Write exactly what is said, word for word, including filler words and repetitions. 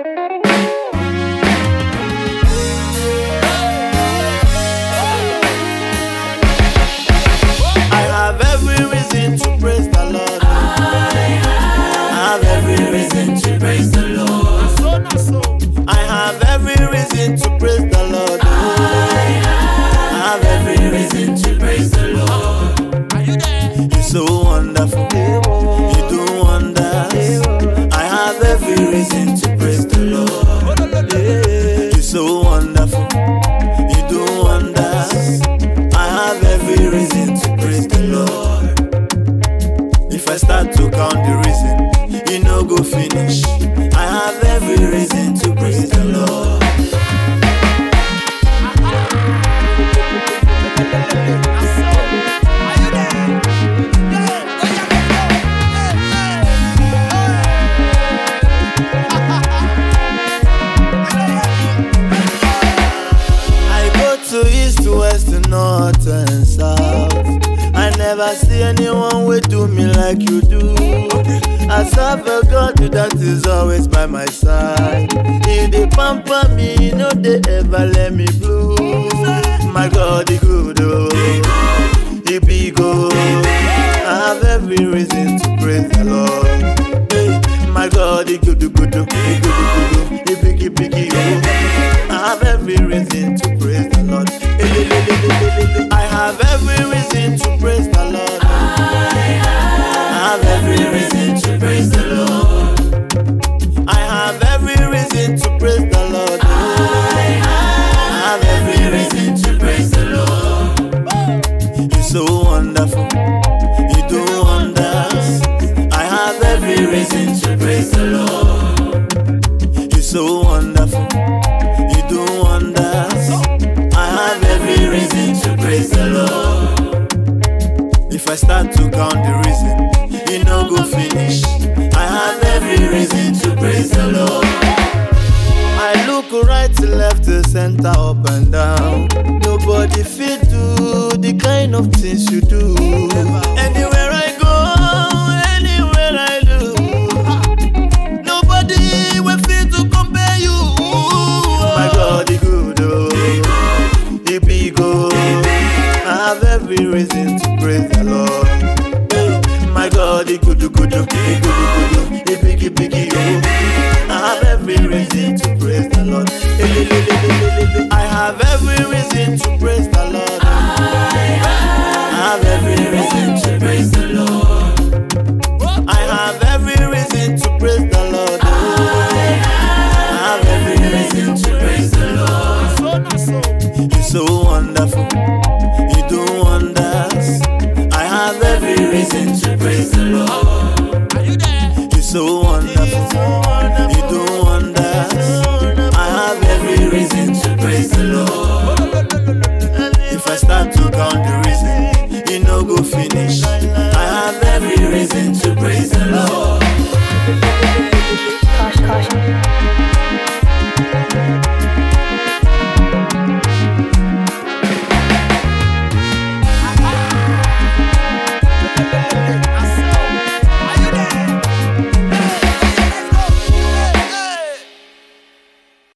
I have every reason to praise the Lord. I have every reason to praise the Lord. I have every reason to praise the Lord. I have every reason to praise the Lord. Are you there? You're so wonderful. You do wonders. I have every reason to praise the Lord. You're so wonderful. You do wonders. I have every reason to praise the Lord. If I start to count the reason, you know go finish. I have every reason to praise the Lord. I go to east, west, north and south. I never see anyone will do me like you do. I serve a God that is always by my side. If they pamper me, you know they ever let me blue. My God, he good, oh, he be good. I have every reason to praise the Lord. Hey, my God, he good, good, good, he good, good, he biggie, biggie, oh. I have every reason to praise the Lord. I have every reason to praise the Lord. I have every reason to praise the Lord. I have every reason to praise the Lord. I have every reason to praise the Lord. You're so wonderful. You do wonders. I have every reason to praise the Lord. You're so wonderful. You do wonders. I have every reason to praise the Lord. If I start to count the reason, you know go finish. I have every reason to praise the Lord. I look right to left to center, up and down. Nobody fit do the kind of things you do. Anywhere I go, anywhere I do, nobody will fit to compare you. My God, he good, oh, he be good. I have every reason to praise the Lord. My God, he good, good, good, he good, good, he biggie, biggie, oh. I have every reason to praise the Lord.